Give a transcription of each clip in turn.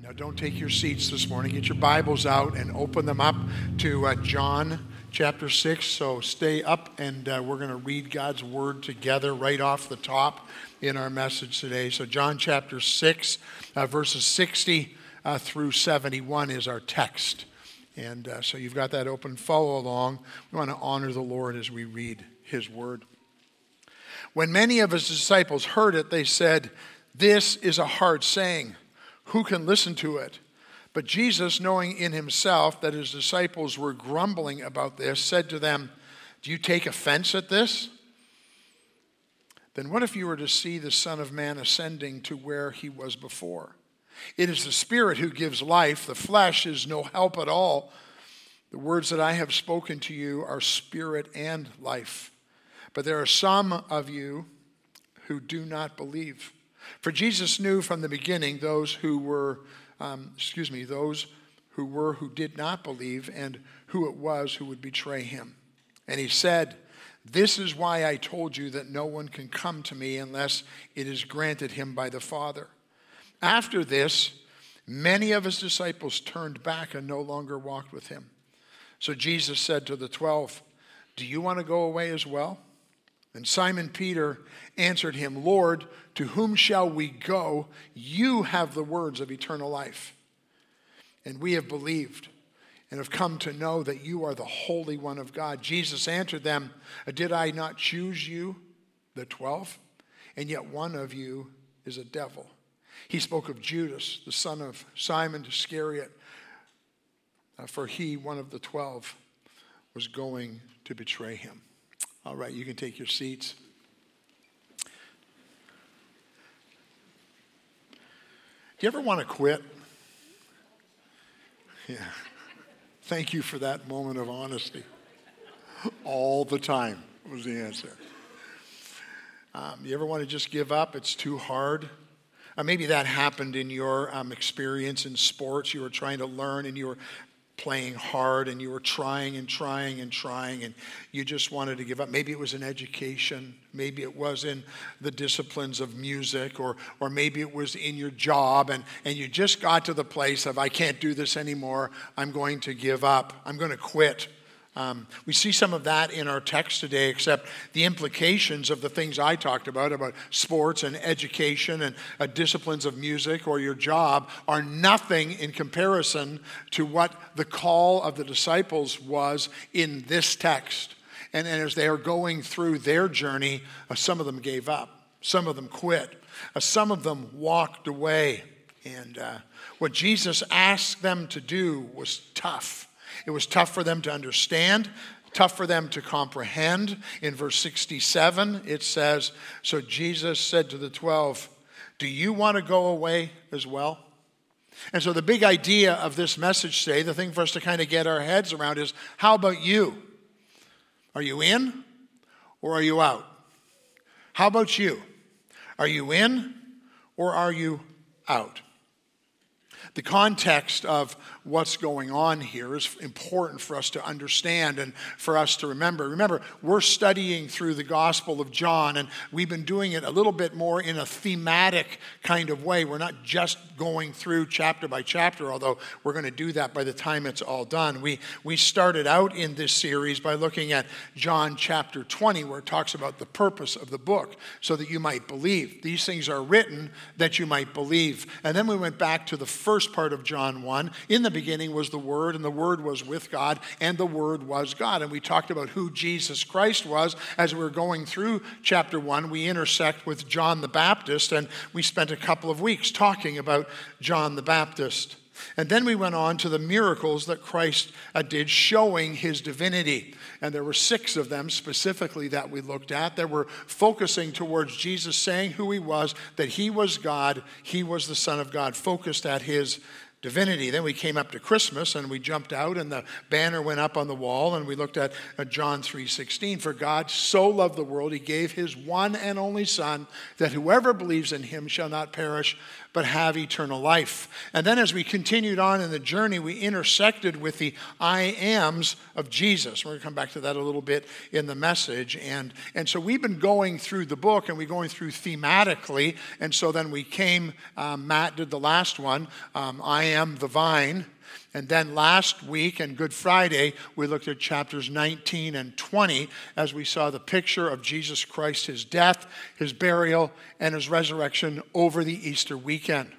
Now, don't take your seats this morning. Get your Bibles out and open them up to John chapter 6. So stay up, and we're going to read God's Word together right off the top in our message today. So John chapter 6, verses 60 through 71 is our text. And so you've got that open. Follow along. We want to honor the Lord as we read His Word. When many of His disciples heard it, they said, "This is a hard saying. Who can listen to it?" But Jesus, knowing in Himself that His disciples were grumbling about this, said to them, "Do you take offense at this? Then what if you were to see the Son of Man ascending to where He was before? It is the Spirit who gives life. The flesh is no help at all. The words that I have spoken to you are spirit and life. But there are some of you who do not believe." For Jesus knew from the beginning those who did not believe, and who it was who would betray Him. And He said, "This is why I told you that no one can come to me unless it is granted him by the Father." After this, many of His disciples turned back and no longer walked with Him. So Jesus said to the 12, "Do you want to go away as well?" And Simon Peter answered Him, "Lord, to whom shall we go? You have the words of eternal life. And we have believed and have come to know that you are the Holy One of God." Jesus answered them, "Did I not choose you, the 12? And yet one of you is a devil." He spoke of Judas, the son of Simon Iscariot, for he, one of the 12, was going to betray Him. All right, you can take your seats. Do you ever want to quit? Yeah. Thank you for that moment of honesty. All the time was the answer. You ever want to just give up? It's too hard. Maybe that happened in your experience in sports. You were trying to learn and you were playing hard and you were trying and you just wanted to give up. Maybe it was in education. Maybe it was in the disciplines of music, or maybe it was in your job, and you just got to the place of, "I can't do this anymore. I'm going to give up. I'm going to quit." We see some of that in our text today, except the implications of the things I talked about sports and education and disciplines of music or your job, are nothing in comparison to what the call of the disciples was in this text. And as they are going through their journey, some of them gave up. Some of them quit. Some of them walked away. And what Jesus asked them to do was tough. It was tough for them to understand, tough for them to comprehend. In verse 67, it says, "So Jesus said to the 12, 'Do you want to go away as well?'" And so the big idea of this message today, the thing for us to kind of get our heads around is, how about you? Are you in or are you out? How about you? Are you in or are you out? The context of what's going on here is important for us to understand and for us to remember. Remember, we're studying through the Gospel of John, and we've been doing it a little bit more in a thematic kind of way. We're not just going through chapter by chapter, although we're going to do that by the time it's all done. We started out in this series by looking at John chapter 20, where it talks about the purpose of the book, so that you might believe. These things are written that you might believe. And then we went back to the first part of John 1. In the beginning was the Word, and the Word was with God, and the Word was God. And we talked about who Jesus Christ was. As we were going through chapter 1, we intersect with John the Baptist, and we spent a couple of weeks talking about John the Baptist. And then we went on to the miracles that Christ did, showing His divinity. And there were 6 of them specifically that we looked at, that were focusing towards Jesus saying who He was, that He was God, He was the Son of God, focused at His divinity. Then we came up to Christmas and we jumped out and the banner went up on the wall and we looked at John 3:16. "For God so loved the world, He gave His one and only Son, that whoever believes in Him shall not perish but have eternal life. And then as we continued on in the journey, we intersected with the I ams of Jesus. We're going to come back to that a little bit in the message. And so we've been going through the book, and we're going through thematically. And so then we came, Matt did the last one, I am the vine. And then last week and Good Friday, we looked at chapters 19 and 20 as we saw the picture of Jesus Christ, his death, his burial, and his resurrection over the Easter weekend.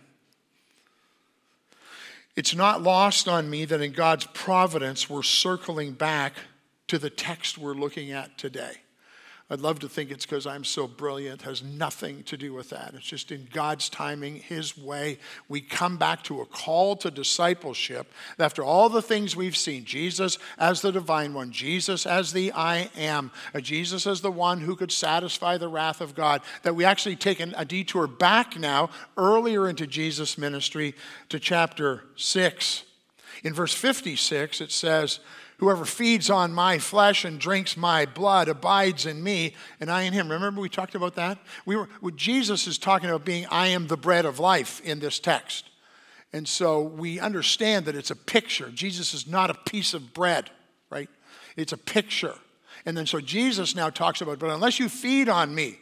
It's not lost on me that in God's providence, we're circling back to the text we're looking at today. I'd love to think it's because I'm so brilliant. It has nothing to do with that. It's just in God's timing, his way. We come back to a call to discipleship. After all the things we've seen, Jesus as the divine one, Jesus as the I am, Jesus as the one who could satisfy the wrath of God, that we actually take a detour back now, earlier into Jesus' ministry, to chapter 6. In verse 56, it says, whoever feeds on my flesh and drinks my blood abides in me, and I in him. Remember we talked about that? Jesus is talking about being, I am the bread of life in this text. And so we understand that it's a picture. Jesus is not a piece of bread, right? It's a picture. And then so Jesus now talks about, but unless you feed on me,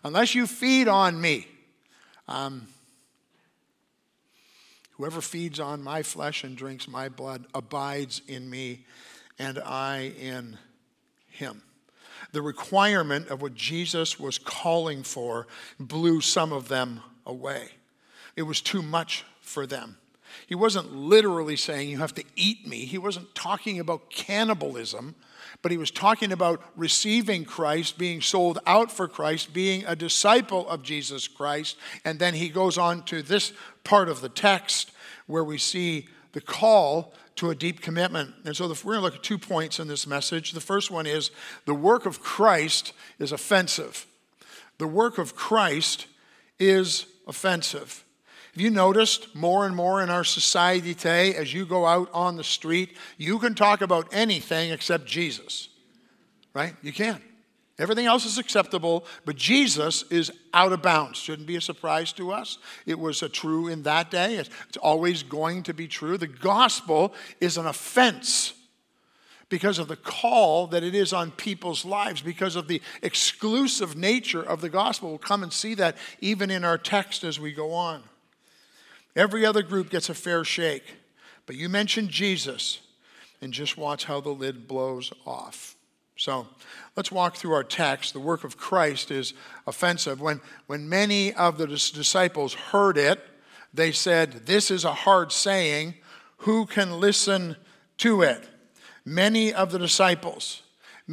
whoever feeds on my flesh and drinks my blood abides in me, and I in him. The requirement of what Jesus was calling for blew some of them away. It was too much for them. He wasn't literally saying you have to eat me. He wasn't talking about cannibalism, but he was talking about receiving Christ, being sold out for Christ, being a disciple of Jesus Christ. And then he goes on to this part of the text where we see the call to a deep commitment. And so we're going to look at 2 points in this message. The first one is the work of Christ is offensive. The work of Christ is offensive. Have you noticed more and more in our society today, as you go out on the street, you can talk about anything except Jesus, right? You can. Everything else is acceptable, but Jesus is out of bounds. Shouldn't be a surprise to us. It was true in that day. It's always going to be true. The gospel is an offense because of the call that it is on people's lives, because of the exclusive nature of the gospel. We'll come and see that even in our text as we go on. Every other group gets a fair shake, but you mention Jesus, and just watch how the lid blows off. So let's walk through our text. The work of Christ is offensive. When many of the disciples heard it, they said, this is a hard saying. Who can listen to it? Many of the disciples,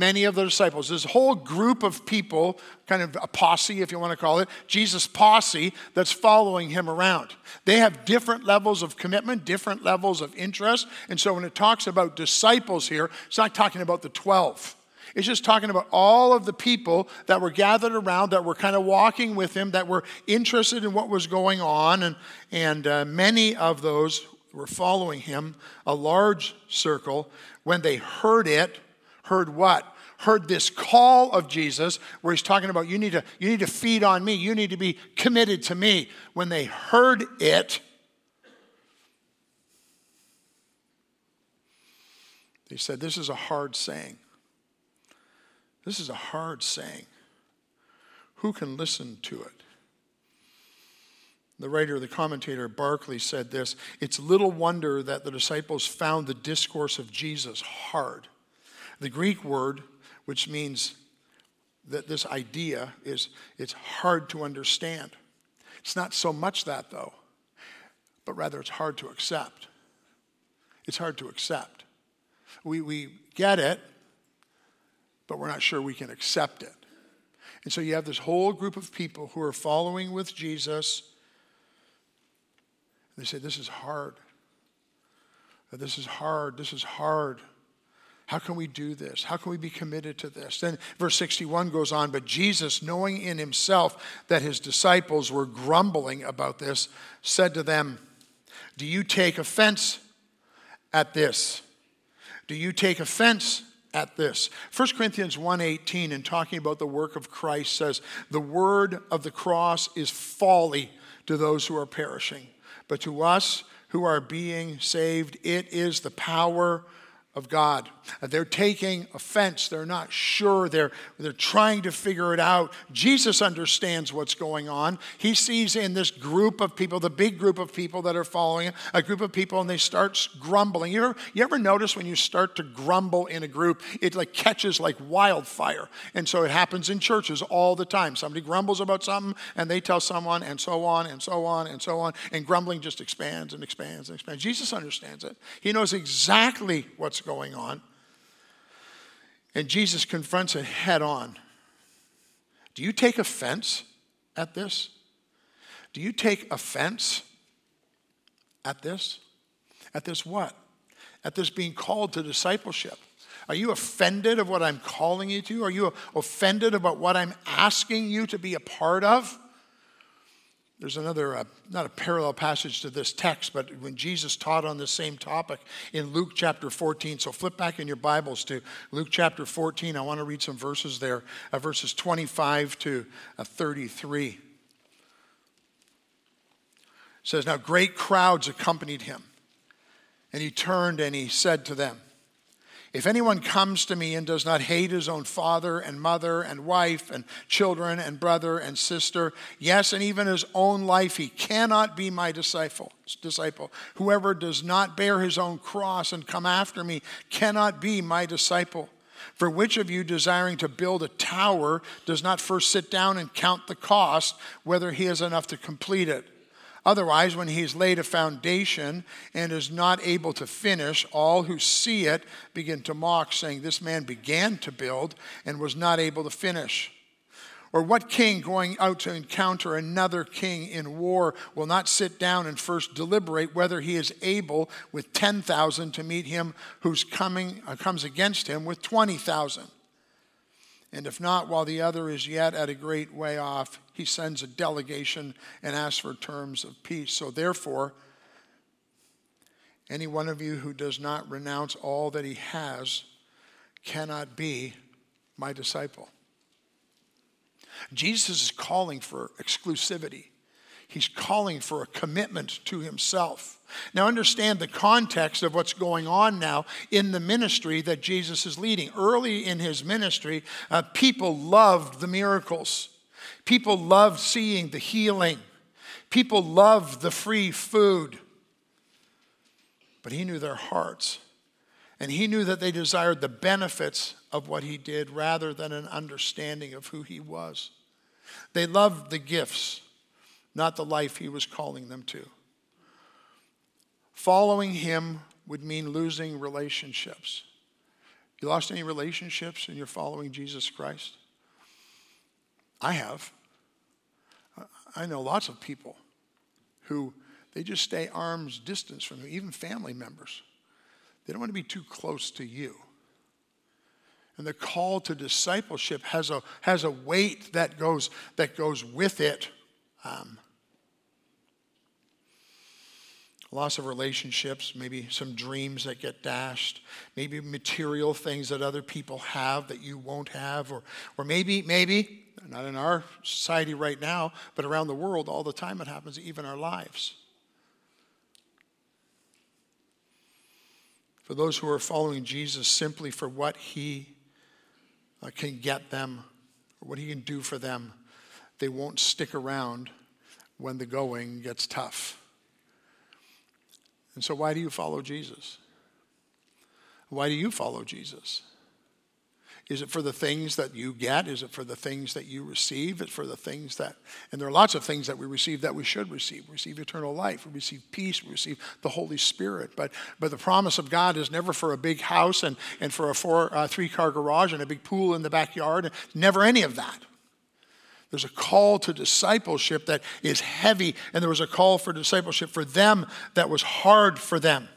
this whole group of people, kind of a posse, if you want to call it, Jesus' posse that's following him around. They have different levels of commitment, different levels of interest. And so when it talks about disciples here, it's not talking about the 12. It's just talking about all of the people that were gathered around, that were kind of walking with him, that were interested in what was going on. And many of those were following him, a large circle. When they heard it, heard what? Heard this call of Jesus where he's talking about you need to feed on me. You need to be committed to me. When they heard it, they said, this is a hard saying. This is a hard saying. Who can listen to it? The commentator Barclay said this, it's little wonder that the disciples found the discourse of Jesus hard. The Greek word, which means that this idea it's hard to understand. It's not so much that though, but rather it's hard to accept. It's hard to accept. We get it, but we're not sure we can accept it. And so you have this whole group of people who are following with Jesus. They say, this is hard. This is hard. This is hard. How can we do this? How can we be committed to this? Then verse 61 goes on, but Jesus, knowing in himself that his disciples were grumbling about this, said to them, do you take offense at this? Do you take offense at this? 1 Corinthians 1:18, in talking about the work of Christ, says, the word of the cross is folly to those who are perishing. But to us who are being saved, it is the power of God. They're taking offense. They're not sure. They're trying to figure it out. Jesus understands what's going on. He sees in this group of people, the big group of people that are following him, a group of people, and they start grumbling. You ever notice when you start to grumble in a group, it like catches like wildfire. And so it happens in churches all the time. Somebody grumbles about something, and they tell someone, and so on, and so on, and so on. And grumbling just expands and expands and expands. Jesus understands it. He knows exactly what's going on. And Jesus confronts it head on. Do you take offense at this? Do you take offense at this? At this what? At this being called to discipleship. Are you offended of what I'm calling you to? Are you offended about what I'm asking you to be a part of? There's another, not a parallel passage to this text, but when Jesus taught on the same topic in Luke chapter 14. So flip back in your Bibles to Luke chapter 14. I want to read some verses there, verses 25 to 33. It says, "Now great crowds accompanied him, and he turned and he said to them, 'If anyone comes to me and does not hate his own father and mother and wife and children and brother and sister, yes, and even his own life, he cannot be my disciple. Whoever does not bear his own cross and come after me cannot be my disciple. For which of you, desiring to build a tower, does not first sit down and count the cost, whether he has enough to complete it? Otherwise, when he's laid a foundation and is not able to finish, all who see it begin to mock, saying, this man began to build and was not able to finish. Or what king going out to encounter another king in war will not sit down and first deliberate whether he is able with 10,000 to meet him who's comes against him with 20,000? And if not, while the other is yet at a great way off, he sends a delegation and asks for terms of peace. So therefore, any one of you who does not renounce all that he has cannot be my disciple.'" Jesus is calling for exclusivity. He's calling for a commitment to himself. Now understand the context of what's going on now in the ministry that Jesus is leading. Early in his ministry, people loved the miracles. People loved seeing the healing. People loved the free food. But he knew their hearts. And he knew that they desired the benefits of what he did rather than an understanding of who he was. They loved the gifts, not the life he was calling them to. Following him would mean losing relationships. You lost any relationships in your following Jesus Christ? I have. I know lots of people who they just stay arm's distance from you, even family members. They don't want to be too close to you. And the call to discipleship has a weight that goes with it. Loss of relationships, maybe some dreams that get dashed, maybe material things that other people have that you won't have, or maybe, not in our society right now, but around the world all the time it happens, even our lives. For those who are following Jesus simply for what he can get them, or what he can do for them, they won't stick around when the going gets tough. And so why do you follow Jesus? Why do you follow Jesus? Is it for the things that you get? Is it for the things that you receive? Is it for the things that, and there are lots of things that we receive that we should receive. We receive eternal life. We receive peace. We receive the Holy Spirit. But the promise of God is never for a big house and for a three-car garage and a big pool in the backyard. Never any of that. There's a call to discipleship that is heavy, and there was a call for discipleship for them that was hard for them.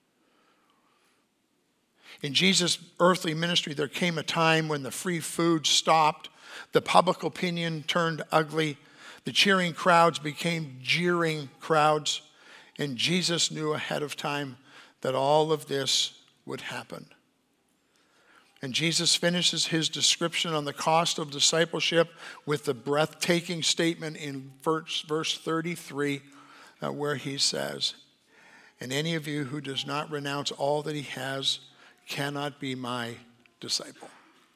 In Jesus' earthly ministry, there came a time when the free food stopped, the public opinion turned ugly, the cheering crowds became jeering crowds, and Jesus knew ahead of time that all of this would happen. And Jesus finishes his description on the cost of discipleship with the breathtaking statement in verse 33 where he says, "And any of you who does not renounce all that he has cannot be my disciple."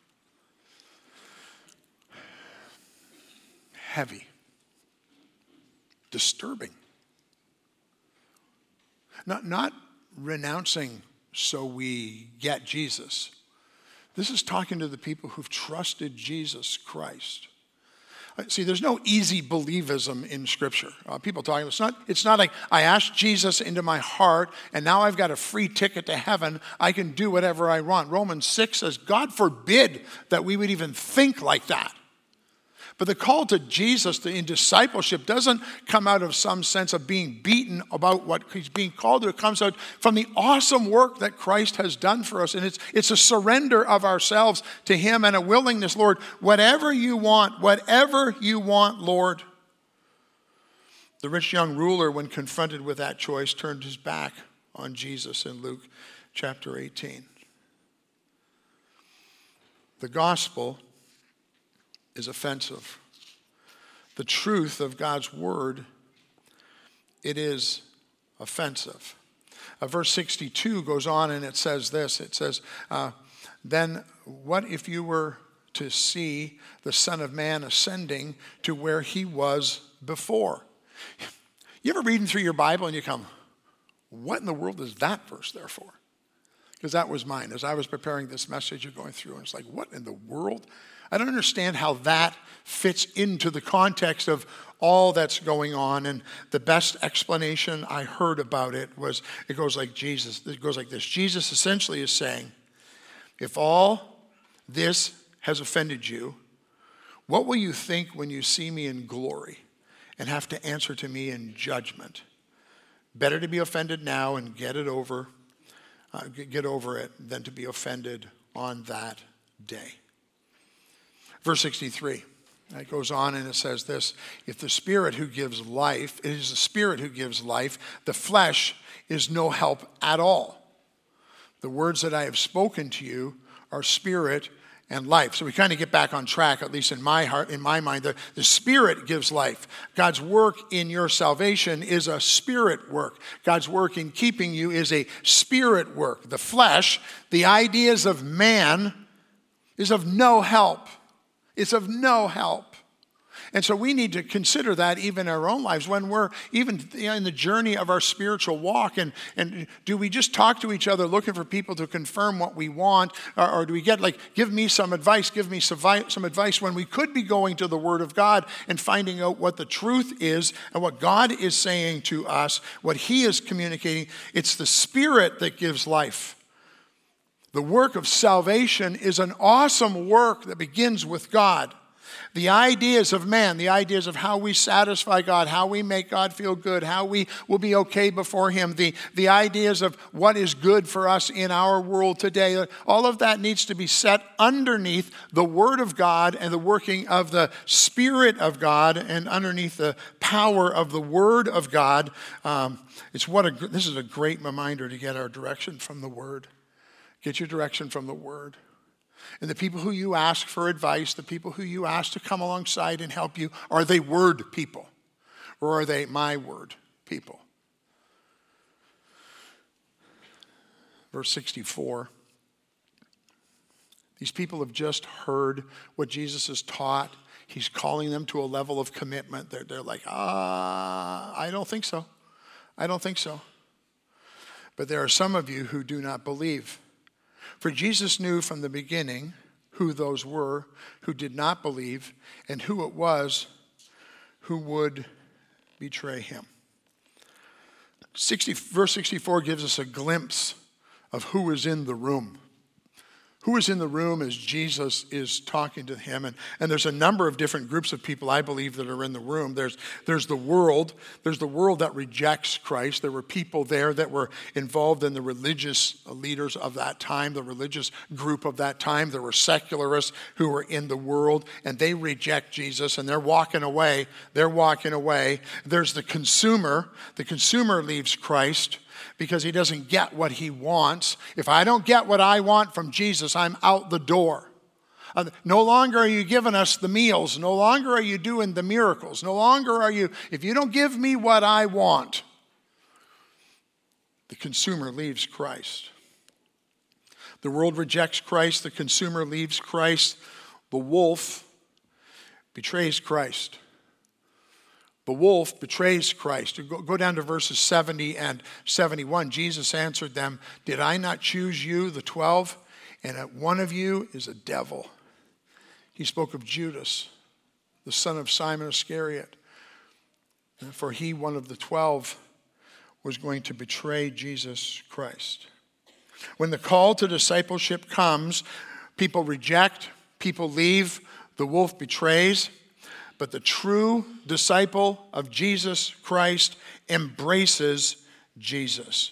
Heavy. Disturbing. Not renouncing so we get Jesus. This is talking to the people who've trusted Jesus Christ. See, there's no easy believism in Scripture. People talking, it's not like I asked Jesus into my heart and now I've got a free ticket to heaven. I can do whatever I want. Romans 6 says, God forbid that we would even think like that. But the call to Jesus in discipleship doesn't come out of some sense of being beaten about what he's being called to. It comes out from the awesome work that Christ has done for us. And it's a surrender of ourselves to him and a willingness, Lord, whatever you want, Lord. The rich young ruler, when confronted with that choice, turned his back on Jesus in Luke chapter 18. The gospel is offensive. The truth of God's word, it is offensive. Verse 62 goes on and it says this. It says, then what if you were to see the Son of Man ascending to where he was before? You ever reading through your Bible and you come, what in the world is that verse there for? Because that was mine. As I was preparing this message, you're going through and it's like, what in the world? I don't understand how that fits into the context of all that's going on. And the best explanation I heard about it was, it goes like this. Jesus essentially is saying, if all this has offended you, what will you think when you see me in glory and have to answer to me in judgment? Better to be offended now and get over it than to be offended on that day. Verse 63, it goes on and it says this, if the Spirit who gives life, it is the Spirit who gives life, the flesh is no help at all. The words that I have spoken to you are spirit and life. So we kind of get back on track, at least in my heart, in my mind. The Spirit gives life. God's work in your salvation is a spirit work. God's work in keeping you is a spirit work. The flesh, the ideas of man, is of no help. It's of no help. And so we need to consider that even in our own lives when we're even in the journey of our spiritual walk. And do we just talk to each other looking for people to confirm what we want? Or do we get like, give me some advice when we could be going to the Word of God and finding out what the truth is and what God is saying to us, what he is communicating. It's the Spirit that gives life. The work of salvation is an awesome work that begins with God. The ideas of man, the ideas of how we satisfy God, how we make God feel good, how we will be okay before him, the ideas of what is good for us in our world today, all of that needs to be set underneath the Word of God and the working of the Spirit of God and underneath the power of the Word of God. This is a great reminder to get our direction from the Word. Get your direction from the Word. And the people who you ask for advice, the people who you ask to come alongside and help you, are they Word people? Or are they my Word people? Verse 64. These people have just heard what Jesus has taught. He's calling them to a level of commitment. They're like, I don't think so. I don't think so. But there are some of you who do not believe. For Jesus knew from the beginning who those were who did not believe and who it was who would betray him. Verse 64 gives us a glimpse of who is in the room. Who is in the room as Jesus is talking to him. And there's a number of different groups of people, I believe, that are in the room. There's the world. There's the world that rejects Christ. There were people there that were involved in the religious leaders of that time, the religious group of that time. There were secularists who were in the world, and they reject Jesus, and they're walking away. They're walking away. There's the consumer. The consumer leaves Christ. because he doesn't get what he wants. If I don't get what I want from Jesus, I'm out the door. No longer are you giving us the meals. No longer are you doing the miracles. No longer are you, if you don't give me what I want, the consumer leaves Christ. The world rejects Christ. The consumer leaves Christ. The wolf betrays Christ. The wolf betrays Christ. Go down to verses 70 and 71. Jesus answered them, "Did I not choose you, the 12? And one of you is a devil." He spoke of Judas, the son of Simon Iscariot. For he, one of the 12, was going to betray Jesus Christ. When the call to discipleship comes, people reject, people leave, the wolf betrays. But the true disciple of Jesus Christ embraces Jesus.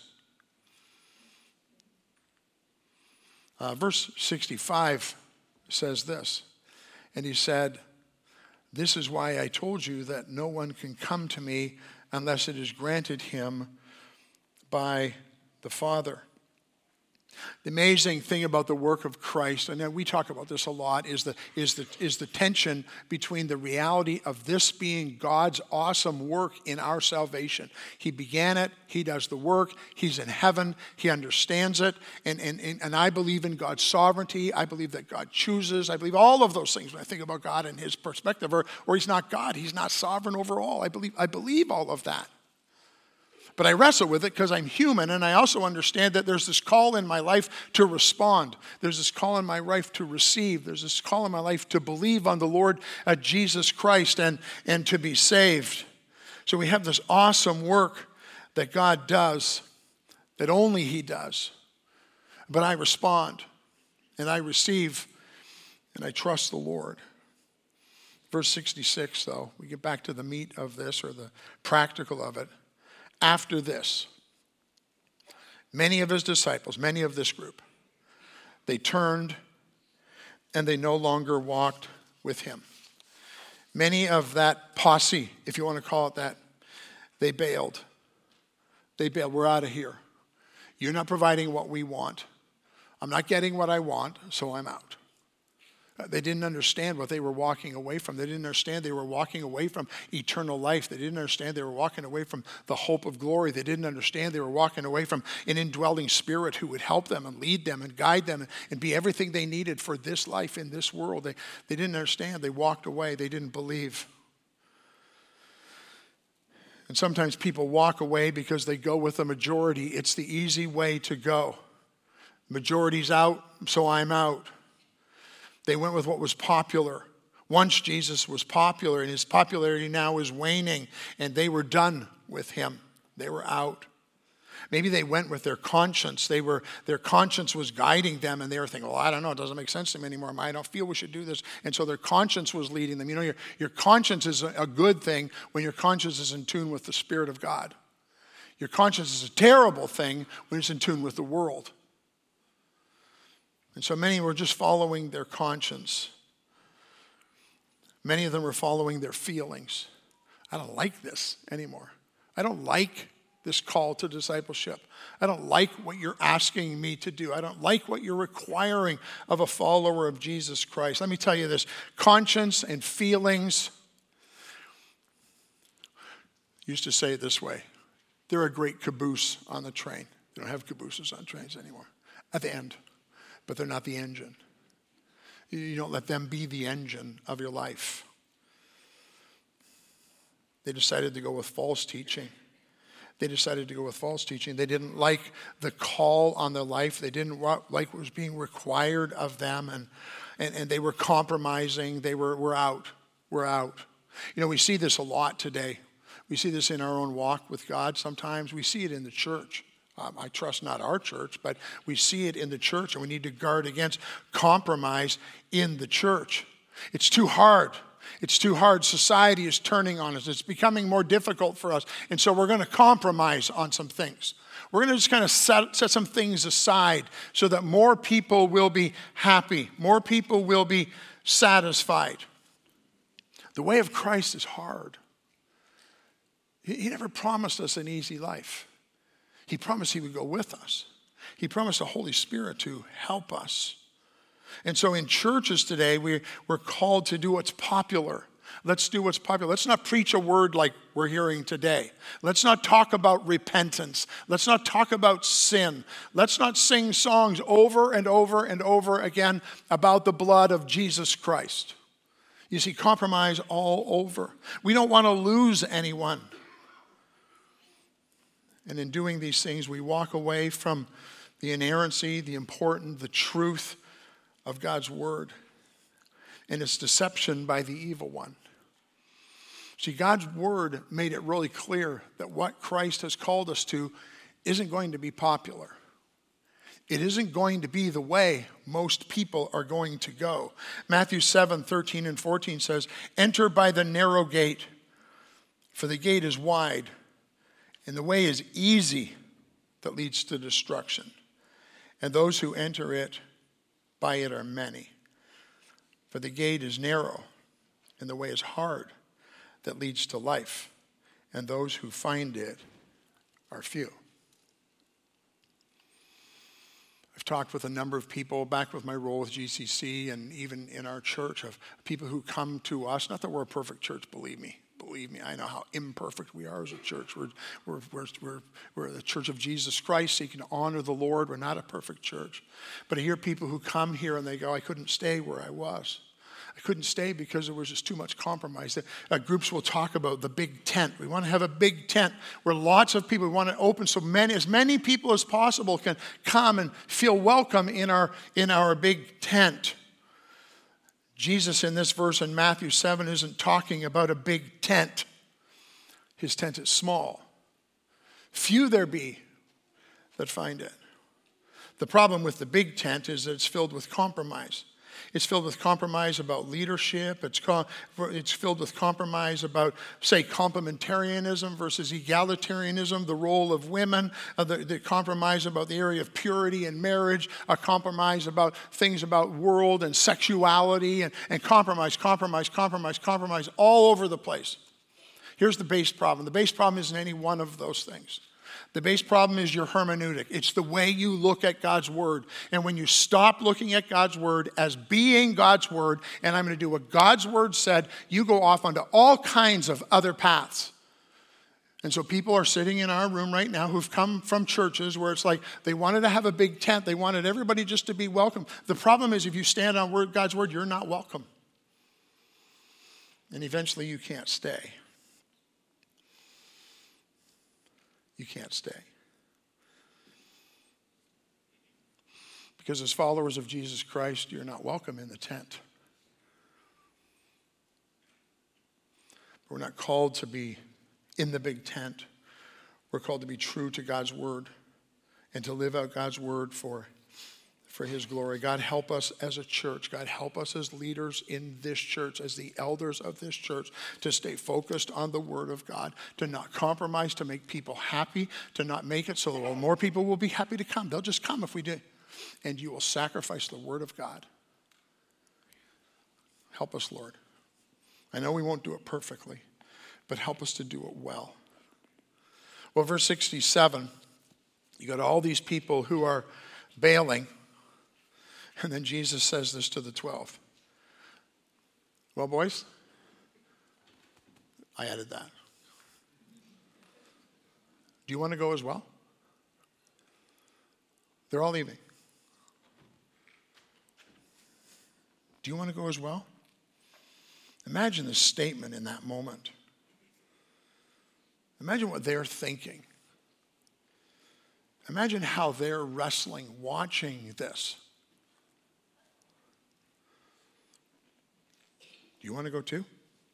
Verse 65 says this, and he said, "This is why I told you that no one can come to me unless it is granted him by the Father." The amazing thing about the work of Christ, and we talk about this a lot, is the tension between the reality of this being God's awesome work in our salvation. He began it. He does the work. He's in heaven. He understands it. And I believe in God's sovereignty. I believe that God chooses. I believe all of those things when I think about God and his perspective. Or he's not God. He's not sovereign over all. I believe all of that. But I wrestle with it because I'm human, and I also understand that there's this call in my life to respond. There's this call in my life to receive. There's this call in my life to believe on the Lord Jesus Christ and to be saved. So we have this awesome work that God does, that only he does. But I respond, and I receive, and I trust the Lord. Verse 66, though, we get back to the meat of this, or the practical of it. After this, many of his disciples, many of this group, they turned and they no longer walked with him. Many of that posse, if you want to call it that, they bailed. They bailed. We're out of here. You're not providing what we want. I'm not getting what I want, so I'm out. They didn't understand what they were walking away from. They didn't understand they were walking away from eternal life. They didn't understand they were walking away from the hope of glory. They didn't understand they were walking away from an indwelling spirit who would help them and lead them and guide them and be everything they needed for this life in this world. They didn't understand. They walked away. They didn't believe. And sometimes people walk away because they go with the majority. It's the easy way to go. Majority's out, so I'm out. They went with what was popular. Once Jesus was popular, and his popularity now is waning, and they were done with him. They were out. Maybe they went with their conscience. Their conscience was guiding them, and they were thinking, well, I don't know, it doesn't make sense to me anymore. I don't feel we should do this. And so their conscience was leading them. You know, your conscience is a good thing when your conscience is in tune with the Spirit of God. Your conscience is a terrible thing when it's in tune with the world. And so many were just following their conscience. Many of them were following their feelings. I don't like this anymore. I don't like this call to discipleship. I don't like what you're asking me to do. I don't like what you're requiring of a follower of Jesus Christ. Let me tell you this. Conscience and feelings, used to say it this way. They're a great caboose on the train. They don't have cabooses on trains anymore. At the end. But they're not the engine. You don't let them be the engine of your life. They decided to go with false teaching. They didn't like the call on their life. They didn't like what was being required of them. And they were compromising. They were out. We're out. You know, we see this a lot today. We see this in our own walk with God sometimes. We see it in the church. I trust not our church, but we see it in the church, and we need to guard against compromise in the church. It's too hard. It's too hard. Society is turning on us. It's becoming more difficult for us, and so we're going to compromise on some things. We're going to just kind of set some things aside so that more people will be happy. More people will be satisfied. The way of Christ is hard. He never promised us an easy life. He promised he would go with us. He promised the Holy Spirit to help us. And so in churches today, we're called to do what's popular. Let's do what's popular. Let's not preach a word like we're hearing today. Let's not talk about repentance. Let's not talk about sin. Let's not sing songs over and over and over again about the blood of Jesus Christ. You see, compromise all over. We don't want to lose anyone. And in doing these things, we walk away from the inerrancy, the important, the truth of God's word and its deception by the evil one. See, God's word made it really clear that what Christ has called us to isn't going to be popular. It isn't going to be the way most people are going to go. Matthew 7:13 and 14 says, "Enter by the narrow gate, for the gate is wide, and the way is easy that leads to destruction. And those who enter it by it are many. For the gate is narrow, and the way is hard that leads to life, and those who find it are few." I've talked with a number of people back with my role with GCC and even in our church of people who come to us. Not that we're a perfect church, believe me. Believe me, I know how imperfect we are as a church. We're the church of Jesus Christ, seeking to honor the Lord. We're not a perfect church. But I hear people who come here and they go, "I couldn't stay where I was. I couldn't stay because there was just too much compromise." Groups will talk about the big tent. We want to have a big tent where lots of people, we want to open so as many people as possible can come and feel welcome in our big tent. Jesus in this verse in Matthew 7 isn't talking about a big tent. His tent is small. Few there be that find it. The problem with the big tent is that it's filled with compromise. It's filled with compromise about leadership. It's filled with compromise about, say, complementarianism versus egalitarianism, the role of women, the compromise about the area of purity and marriage, a compromise about things about world and sexuality, and compromise all over the place. Here's the base problem. The base problem isn't any one of those things. The base problem is your hermeneutic. It's the way you look at God's word. And when you stop looking at God's word as being God's word, and I'm going to do what God's word said, you go off onto all kinds of other paths. And so people are sitting in our room right now who've come from churches where it's like they wanted to have a big tent. They wanted everybody just to be welcome. The problem is if you stand on God's word, you're not welcome. And eventually you can't stay. You can't stay. Because as followers of Jesus Christ, you're not welcome in the tent. We're not called to be in the big tent. We're called to be true to God's word and to live out God's word for his glory. God help us as a church. God help us as leaders in this church, as the elders of this church, to stay focused on the word of God, to not compromise, to make people happy, to not make it so that more people will be happy to come. They'll just come if we do. And you will sacrifice the word of God. Help us, Lord. I know we won't do it perfectly, but help us to do it well. Well, verse 67, you got all these people who are bailing. And then Jesus says this to the 12. Well, boys, I added that. Do you want to go as well? They're all leaving. Do you want to go as well? Imagine the statement in that moment. Imagine what they're thinking. Imagine how they're wrestling, watching this. Do you want to go too?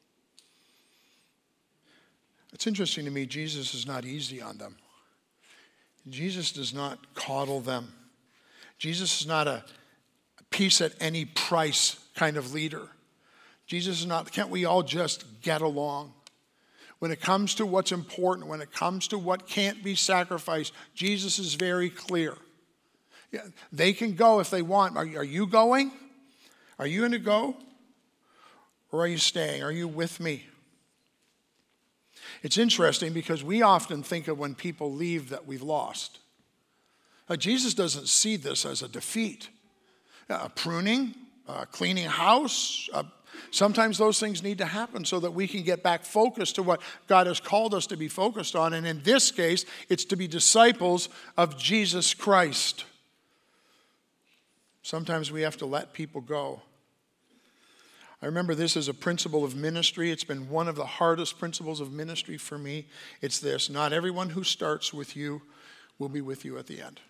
It's interesting to me, Jesus is not easy on them. Jesus does not coddle them. Jesus is not a peace at any price kind of leader. Jesus is not, can't we all just get along? When it comes to what's important, when it comes to what can't be sacrificed, Jesus is very clear. Yeah, they can go if they want. Are you going? Are you going to go? Or are you staying? Are you with me? It's interesting because we often think of when people leave that we've lost. Jesus doesn't see this as a defeat. Pruning, cleaning house, sometimes those things need to happen so that we can get back focused to what God has called us to be focused on. And in this case, it's to be disciples of Jesus Christ. Sometimes we have to let people go. I remember this as a principle of ministry. It's been one of the hardest principles of ministry for me. It's this: not everyone who starts with you will be with you at the end.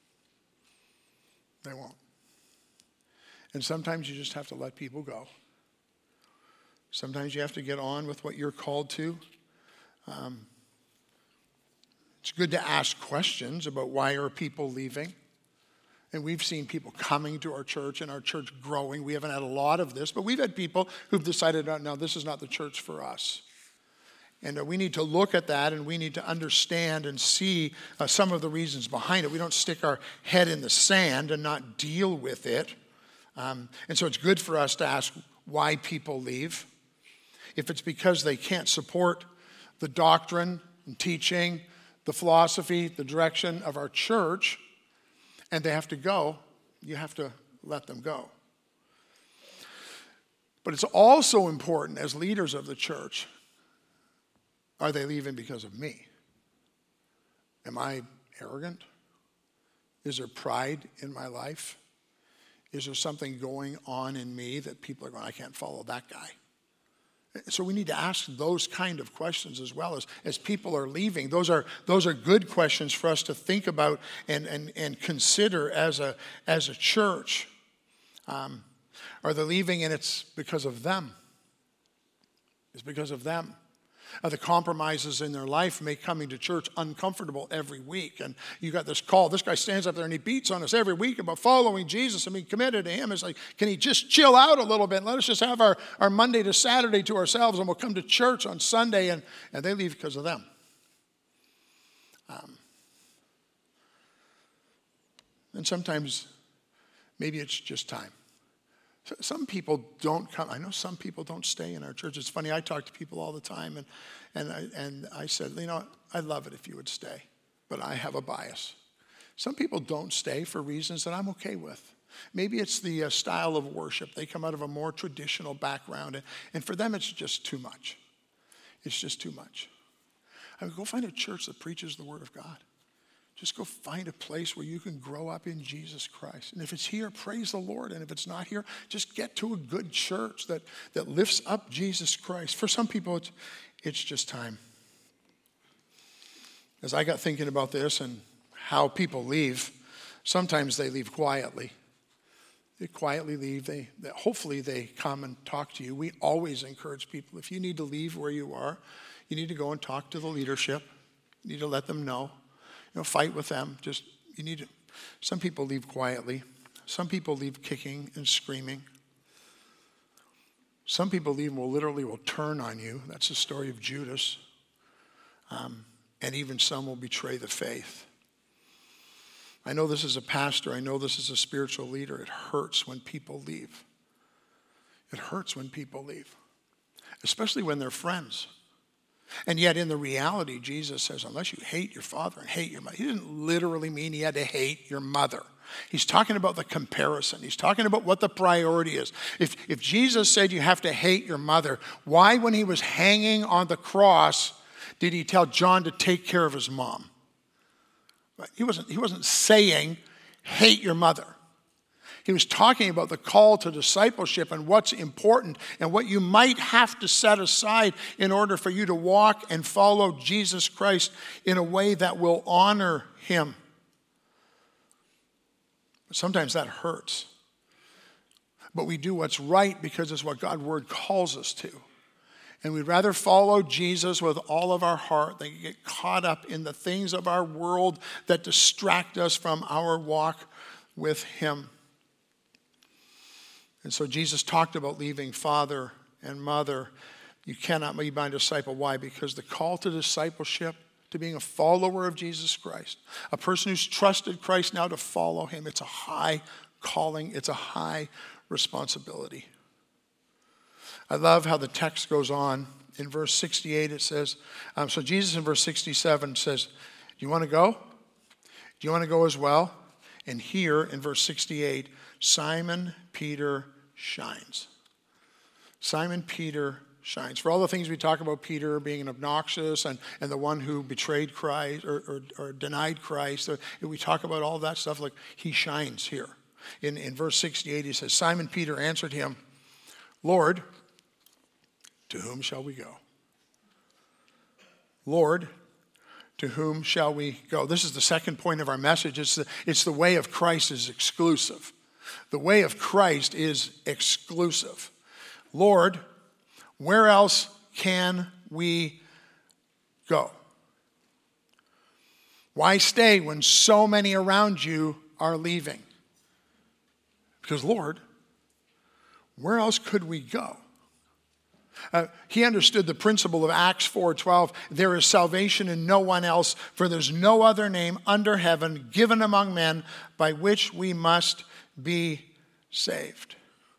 They won't. And sometimes you just have to let people go. Sometimes you have to get on with what you're called to. It's good to ask questions about why are people leaving. And we've seen people coming to our church and our church growing. We haven't had a lot of this, but we've had people who've decided, no, this is not the church for us. And we need to look at that, and we need to understand and see some of the reasons behind it. We don't stick our head in the sand and not deal with it. And so it's good for us to ask why people leave. If it's because they can't support the doctrine and teaching, the philosophy, the direction of our church, and they have to go, you have to let them go. But it's also important as leaders of the church, are they leaving because of me? Am I arrogant? Is there pride in my life? Is there something going on in me that people are going, I can't follow that guy? So we need to ask those kind of questions as well as people are leaving. Those are good questions for us to think about and consider as a church. Are they leaving and it's because of them? It's because of them. The compromises in their life make coming to church uncomfortable every week. And you got this call. This guy stands up there and he beats on us every week about following Jesus and being committed to him. It's like, can he just chill out a little bit and let us just have our Monday to Saturday to ourselves, and we'll come to church on Sunday, and they leave because of them. And sometimes maybe it's just time. Some people don't come. I know some people don't stay in our church. It's funny, I talk to people all the time, and I said, I'd love it if you would stay, but I have a bias. Some people don't stay for reasons that I'm okay with. Maybe it's the style of worship. They come out of a more traditional background, and for them it's just too much. It's just too much. I would go find a church that preaches the Word of God. Just go find a place where you can grow up in Jesus Christ. And if it's here, praise the Lord. And if it's not here, just get to a good church that lifts up Jesus Christ. For some people, it's just time. As I got thinking about this and how people leave, sometimes they leave quietly. They quietly leave. Hopefully they come and talk to you. We always encourage people, if you need to leave where you are, you need to go and talk to the leadership. You need to let them know. Fight with them. Some people leave quietly. Some people leave kicking and screaming. Some people leave and will turn on you. That's the story of Judas. And even some will betray the faith. I know this as a pastor. I know this as a spiritual leader. It hurts when people leave. It hurts when people leave, especially when they're friends. And yet in the reality, Jesus says, unless you hate your father and hate your mother. He didn't literally mean he had to hate your mother. He's talking about the comparison. He's talking about what the priority is. If Jesus said you have to hate your mother, why when he was hanging on the cross did he tell John to take care of his mom? He wasn't saying hate your mother. He was talking about the call to discipleship and what's important and what you might have to set aside in order for you to walk and follow Jesus Christ in a way that will honor him. But sometimes that hurts. But we do what's right because it's what God's word calls us to. And we'd rather follow Jesus with all of our heart than get caught up in the things of our world that distract us from our walk with him. And so Jesus talked about leaving father and mother. You cannot be my disciple. Why? Because the call to discipleship, to being a follower of Jesus Christ, a person who's trusted Christ now to follow him, it's a high calling. It's a high responsibility. I love how the text goes on in verse 68 it says, so Jesus in verse 67 says, do you want to go? Do you want to go as well? And here in verse 68, Simon Peter shines. Simon Peter shines. For all the things we talk about Peter being obnoxious and the one who betrayed Christ or denied Christ, we talk about all that stuff, like he shines here. In verse 68 he says, Simon Peter answered him, Lord, to whom shall we go? Lord, to whom shall we go? This is the second point of our message. It's the way of Christ is exclusive. The way of Christ is exclusive. Lord, where else can we go? Why stay when so many around you are leaving? Because, Lord, where else could we go? He understood the principle of Acts 4:12. There is salvation in no one else, for there's no other name under heaven given among men by which we must be saved.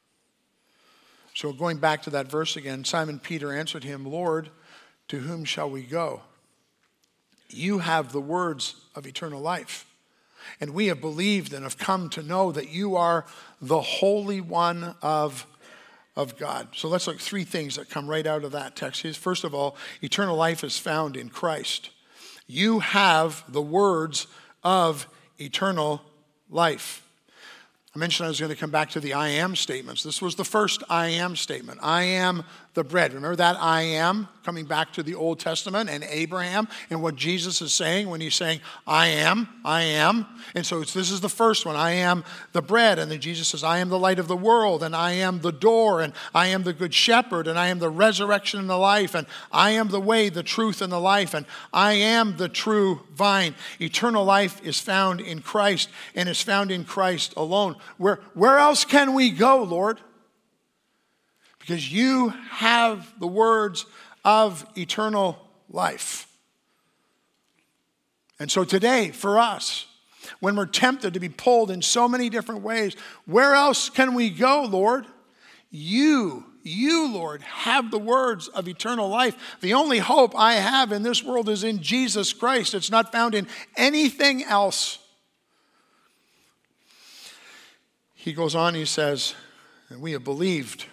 So going back to that verse again, Simon Peter answered him, Lord, to whom shall we go? You have the words of eternal life. And we have believed and have come to know that you are the Holy One of God. So let's look at three things that come right out of that text. First of all, eternal life is found in Christ. You have the words of eternal life. I mentioned I was going to come back to the I am statements. This was the first I am statement. I am the bread. Remember that I am, coming back to the Old Testament and Abraham and what Jesus is saying when he's saying, I am. And so this is the first one. I am the bread. And then Jesus says, I am the light of the world. And I am the door. And I am the good shepherd. And I am the resurrection and the life. And I am the way, the truth, and the life. And I am the true vine. Eternal life is found in Christ and is found in Christ alone. Where else can we go, Lord? Because you have the words of eternal life. And so today, for us, when we're tempted to be pulled in so many different ways, where else can we go, Lord? You, Lord, have the words of eternal life. The only hope I have in this world is in Jesus Christ. It's not found in anything else. He goes on, he says, and we have believed.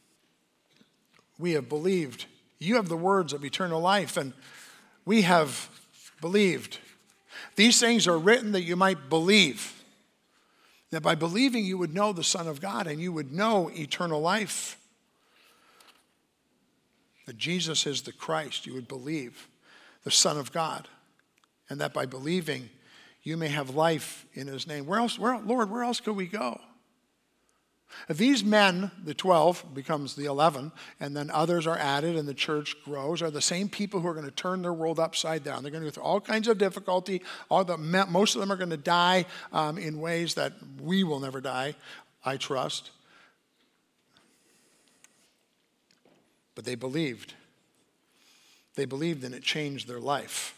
We have believed. You have the words of eternal life, and we have believed. These things are written that you might believe. That by believing you would know the Son of God and you would know eternal life. That Jesus is the Christ, you would believe, the Son of God. And that by believing you may have life in his name. Lord, where else could we go? These men, the 12 becomes the 11, and then others are added and the church grows, are the same people who are going to turn their world upside down. They're going to go through all kinds of difficulty. Most of them are going to die in ways that we will never die, I trust. But they believed. They believed, and it changed their life.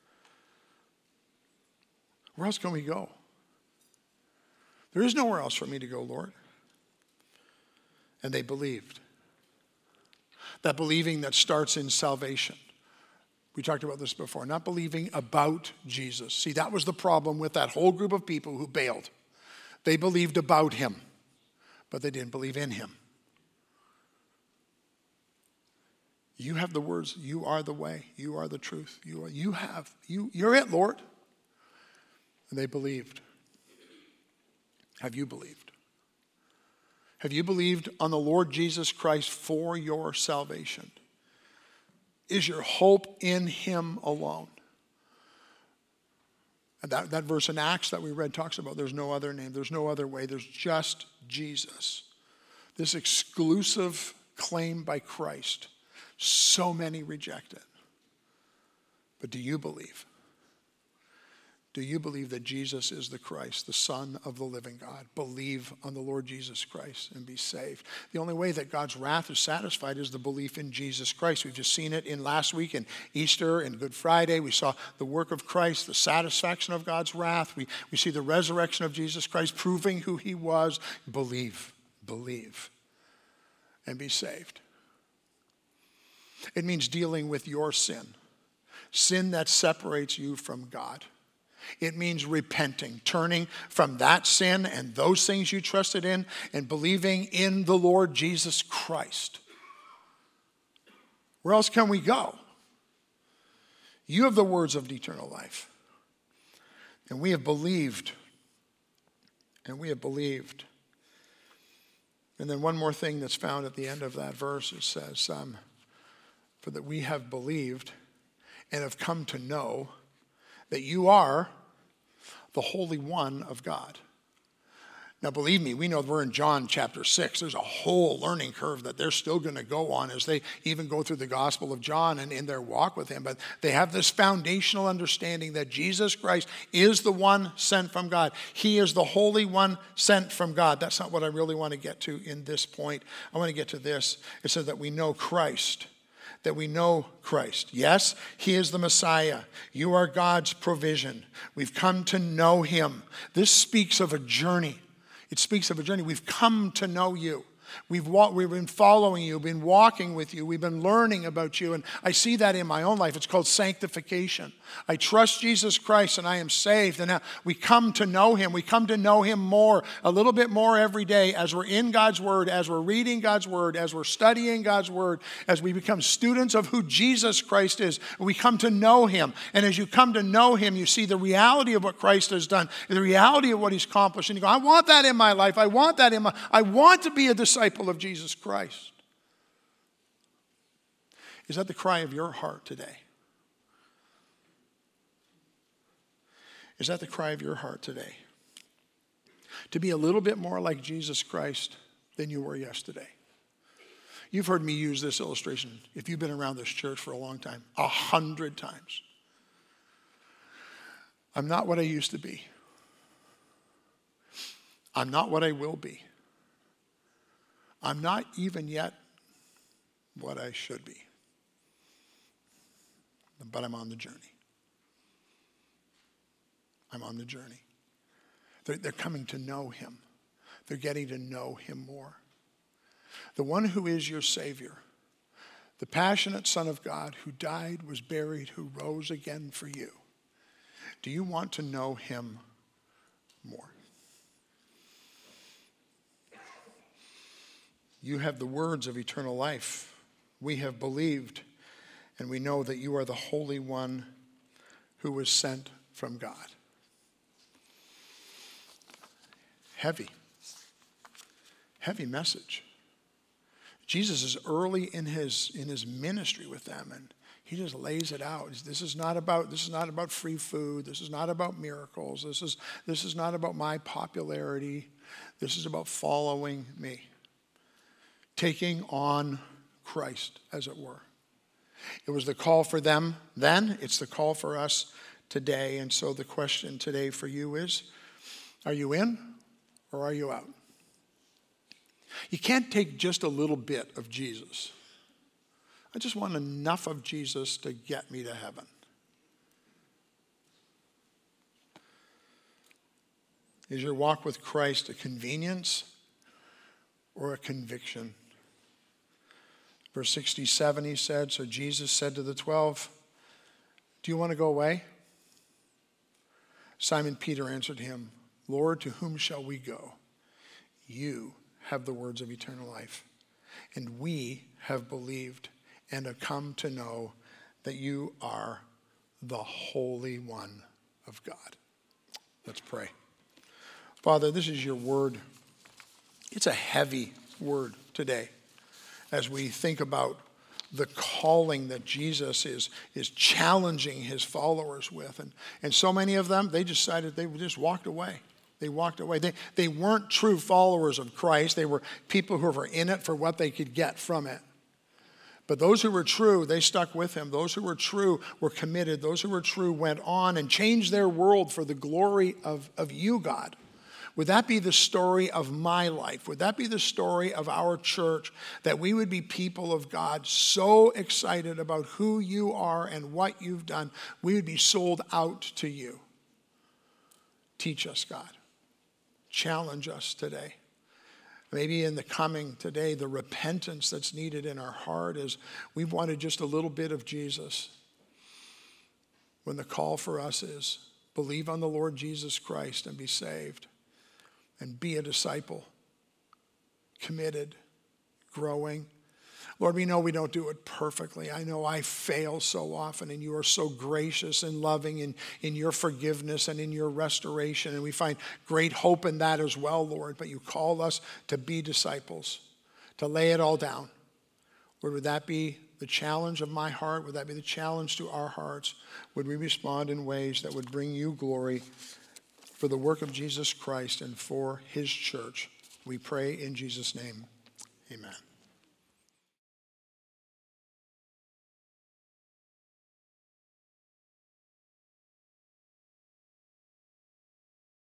Where else can we go? There is nowhere else for me to go, Lord. And they believed. That believing that starts in salvation. We talked about this before. Not believing about Jesus. See, that was the problem with that whole group of people who bailed. They believed about him, but they didn't believe in him. You have the words. You are the way. You are the truth. You're it, Lord. And they believed. Have you believed? Have you believed on the Lord Jesus Christ for your salvation? Is your hope in him alone? And that verse in Acts that we read talks about there's no other name, there's no other way, there's just Jesus. This exclusive claim by Christ. So many reject it. But do you believe? Do you believe that Jesus is the Christ, the Son of the living God? Believe on the Lord Jesus Christ and be saved. The only way that God's wrath is satisfied is the belief in Jesus Christ. We've just seen it in last week in Easter and Good Friday. We saw the work of Christ, the satisfaction of God's wrath. We see the resurrection of Jesus Christ proving who he was. Believe, and be saved. It means dealing with your sin. Sin that separates you from God. It means repenting, turning from that sin and those things you trusted in and believing in the Lord Jesus Christ. Where else can we go? You have the words of eternal life. And we have believed. And we have believed. And then one more thing that's found at the end of that verse, it says, for that we have believed and have come to know that you are the Holy One of God. Now, believe me, we know we're in John chapter 6. There's a whole learning curve that they're still going to go on as they even go through the Gospel of John and in their walk with him. But they have this foundational understanding that Jesus Christ is the one sent from God. He is the Holy One sent from God. That's not what I really want to get to in this point. I want to get to this. It says that we know Christ. That we know Christ. Yes, he is the Messiah. You are God's provision. We've come to know him. This speaks of a journey. It speaks of a journey. We've come to know you. We've been following you, been walking with you. We've been learning about you. And I see that in my own life. It's called sanctification. I trust Jesus Christ and I am saved. And now we come to know him. We come to know him more, a little bit more every day as we're in God's word, as we're reading God's word, as we're studying God's word, as we become students of who Jesus Christ is. We come to know him. And as you come to know him, you see the reality of what Christ has done, the reality of what he's accomplished. And you go, I want that in my life. I want that I want to be a disciple of Jesus Christ. Is that the cry of your heart today? Is that the cry of your heart today? To be a little bit more like Jesus Christ than you were yesterday. You've heard me use this illustration, if you've been around this church for a long time, 100 times. I'm not what I used to be. I'm not what I will be. I'm not even yet what I should be. But I'm on the journey. I'm on the journey. They're coming to know him. They're getting to know him more. The one who is your Savior, the passionate Son of God who died, was buried, who rose again for you. Do you want to know him more? You have the words of eternal life. We have believed, and we know that you are the Holy One who was sent from God. Heavy message. Jesus is early in his ministry with them, and he just lays it out. This is not about free food. This is not about miracles. This is not about my popularity. This is about following me. Taking on Christ, as it were. It was the call for them then. It's the call for us today. And so the question today for you is, are you in or are you out? You can't take just a little bit of Jesus. I just want enough of Jesus to get me to heaven. Is your walk with Christ a convenience or a conviction? Verse 67, he said, so Jesus said to the 12, do you want to go away? Simon Peter answered him, Lord, to whom shall we go? You have the words of eternal life, and we have believed and have come to know that you are the Holy One of God. Let's pray. Father, this is your word. It's a heavy word today as we think about the calling that Jesus is challenging his followers with. And so many of them, they decided they just walked away. They walked away. They weren't true followers of Christ. They were people who were in it for what they could get from it. But those who were true, they stuck with him. Those who were true were committed. Those who were true went on and changed their world for the glory of you, God. Would that be the story of my life? Would that be the story of our church, that we would be people of God so excited about who you are and what you've done, we would be sold out to you? Teach us, God. Challenge us today. Maybe in the coming today, the repentance that's needed in our heart is we've wanted just a little bit of Jesus. When the call for us is believe on the Lord Jesus Christ and be saved and be a disciple, committed, growing. Lord, we know we don't do it perfectly. I know I fail so often, and you are so gracious and loving in your forgiveness and in your restoration, and we find great hope in that as well, Lord. But you call us to be disciples, to lay it all down. Lord, would that be the challenge of my heart? Would that be the challenge to our hearts? Would we respond in ways that would bring you glory for the work of Jesus Christ and for his church? We pray in Jesus' name. Amen.